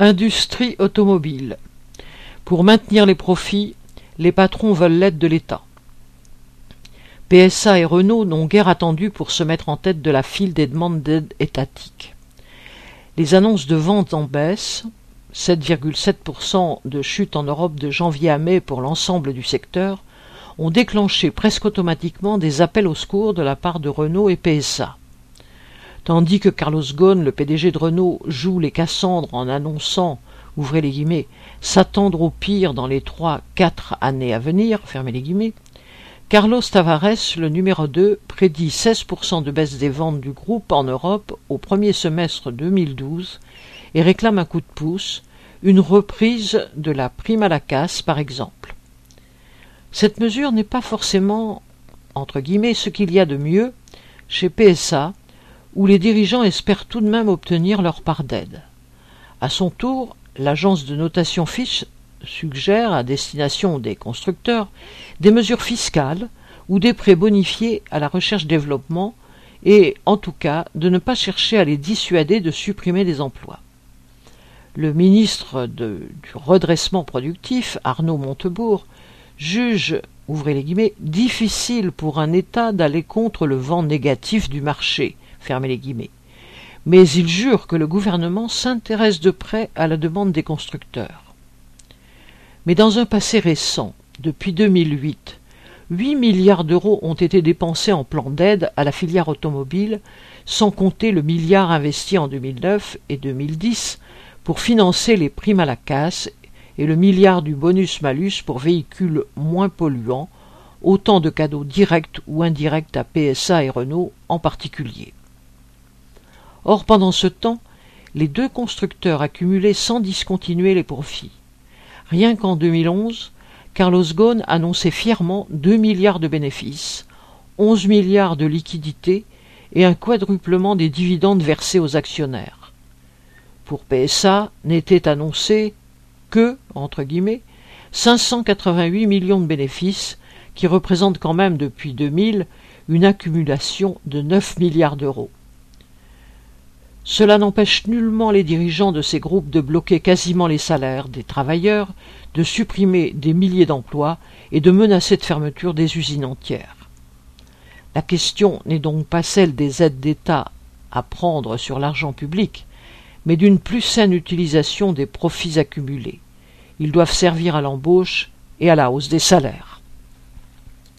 Industrie automobile. Pour maintenir les profits, les patrons veulent l'aide de l'État. PSA et Renault n'ont guère attendu pour se mettre en tête de la file des demandes d'aide étatique. Les annonces de ventes en baisse, 7,7% de chute en Europe de janvier à mai pour l'ensemble du secteur, ont déclenché presque automatiquement des appels au secours de la part de Renault et PSA. Tandis que Carlos Ghosn, le PDG de Renault, joue les Cassandres en annonçant, ouvrez les guillemets, s'attendre au pire dans les 3-4 années à venir, fermez les guillemets, Carlos Tavares, le numéro 2, prédit 16% de baisse des ventes du groupe en Europe au premier semestre 2012 et réclame un coup de pouce, une reprise de la prime à la casse par exemple. Cette mesure n'est pas forcément, entre guillemets, ce qu'il y a de mieux chez PSA, où les dirigeants espèrent tout de même obtenir leur part d'aide. À son tour, l'agence de notation Fitch suggère à destination des constructeurs des mesures fiscales ou des prêts bonifiés à la recherche-développement et, en tout cas, de ne pas chercher à les dissuader de supprimer des emplois. Le ministre du redressement productif, Arnaud Montebourg, juge, ouvrez les guillemets, difficile pour un État d'aller contre le vent négatif du marché, fermez les guillemets. Mais il jure que le gouvernement s'intéresse de près à la demande des constructeurs. Mais dans un passé récent, depuis 2008, 8 milliards d'euros ont été dépensés en plan d'aide à la filière automobile, sans compter le milliard investi en 2009 et 2010 pour financer les primes à la casse et le milliard du bonus-malus pour véhicules moins polluants, autant de cadeaux directs ou indirects à PSA et Renault en particulier. Or, pendant ce temps, les deux constructeurs accumulaient sans discontinuer les profits. Rien qu'en 2011, Carlos Ghosn annonçait fièrement 2 milliards de bénéfices, 11 milliards de liquidités et un quadruplement des dividendes versés aux actionnaires. Pour PSA, n'était annoncé que, entre guillemets, 588 millions de bénéfices, qui représentent quand même depuis 2000 une accumulation de 9 milliards d'euros. Cela n'empêche nullement les dirigeants de ces groupes de bloquer quasiment les salaires des travailleurs, de supprimer des milliers d'emplois et de menacer de fermeture des usines entières. La question n'est donc pas celle des aides d'État à prendre sur l'argent public, mais d'une plus saine utilisation des profits accumulés. Ils doivent servir à l'embauche et à la hausse des salaires.